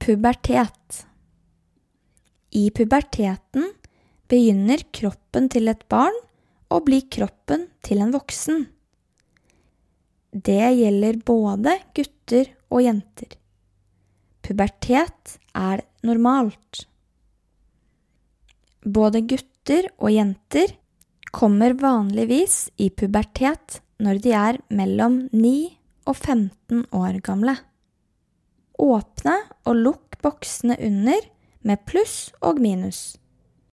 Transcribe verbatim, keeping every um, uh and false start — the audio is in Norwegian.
Pubertet. I puberteten begynner kroppen til et barn å bli kroppen til en voksen. Det gjelder både gutter og jenter. Pubertet er normalt. Både gutter og jenter kommer vanligvis i pubertet når de er mellom ni og femten år gamle. Åpne og lukk boksene under med pluss og minus.